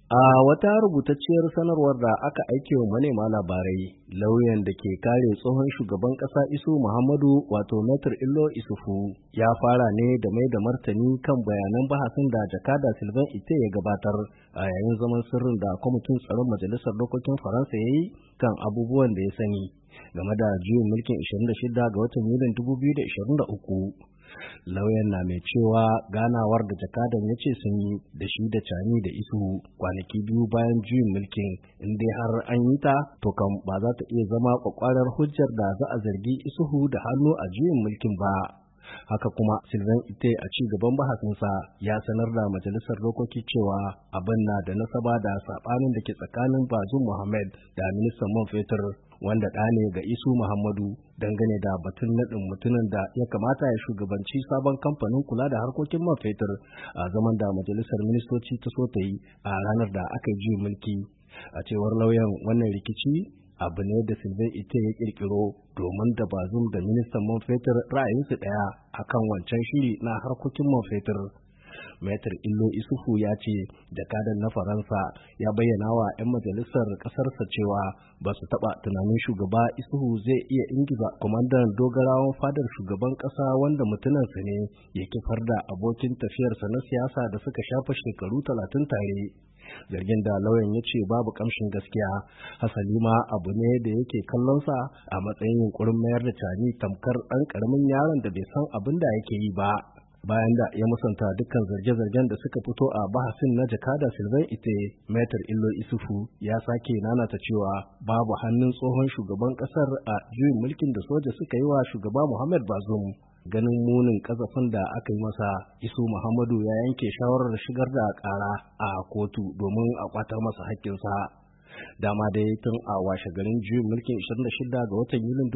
A wata rubutacciyar sanarwar da aka aike wa manema labarai, lauyan da ke kare tsohon shugaban ƙasa Isu Muhammadu wato Metir Illo Isufu ya fara ne da mai da martani kan bayanan bahasin da jakada Sylvain Ite ya gabatar a yayin zaman sirrin da kwamitin tsaron Majalisar Dokokin Faransa ya yi kan abubuwan da ya sani game da juyin mulkin 26 ga watan Yulin 2023. Lauyan na mai cewa ganawar da jakadan ya ce sun yi da shi da Cani da Isu kwanaki biyu bayan juyin mulkin in dai har an yi ta to kan ba za ta iya zama kwakwarar hujjar da za a zargi Isuhu da hannu a juyin mulkin ba. Haka kuma Sylvain Ite a ci gaban bahasinsa ya sanar da majalisar dokoki cewa abin na da nasaba da sabanin da ke tsakanin Bazoum Mohamed da ministan man fetur wanda ɗa ne ga Isu Muhammadu dangane da batun naɗin mutumin da ya kamata ya shugabanci sabon kamfanin kula da harkokin man fetur a zaman da majalisar ministoci ta so ta yi a ranar da aka yi juyin mulki. A cewar lauyan, wannan rikici abu ne da Sylvain Ite ya kirkiro domin da Bazoum da ministan man fetur ra'ayinsu ɗaya akan wancan shiri na harkokin man fetur. Metir Illo Isufu ya ce jakadan na Faransa ya bayyana wa 'yan majalisar ƙasarsa cewa ba su taɓa tunanin shugaba Isuhu zai iya ingiza kwamandan dogarawan fadar shugaban ƙasa wanda mutunansa ne ya kifar da abokin tafiyarsa na siyasa da suka shafa shekaru 30 tare. Zargin da lauyan ya ce babu kamshin gaskiya, hasali ma abu ne da yake kallonsa a matsayin yunkurin mayar da Cani tamkar ɗan ƙaramin yaron da bai san abin da yake yi ba. Bayan da ya musanta dukkan zarge-zargen da suka fito a bahasin na jakada Sylvain Ite, Metir Illo Isufu ya sake nanata cewa babu hannun tsohon shugaban ƙasar a juyin mulkin da soja suka yi wa shugaba Mohamed Bazoum. Ganin munin kazafin da aka yi masa, Isu Muhammadu ya yanke shawarar shigar da ƙara a kotu domin a kwatar masa haƙƙinsa. Dama dai tun a washe garin juyin mulkin 26 ga watan Yulin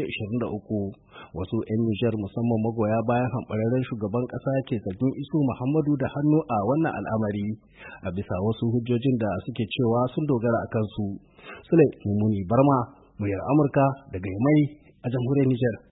2023 wasu 'yan Nijar musamman magoya bayan hamɓararren shugaban ƙasa ke zargin Isu Muhammadu da hannu a wannan al'amari a bisa wasu hujjojin da suke cewa sun dogara a kansu. Sule Mumuni Barma, muryar Amurka daga Yamai a jamhuriyar Nijar.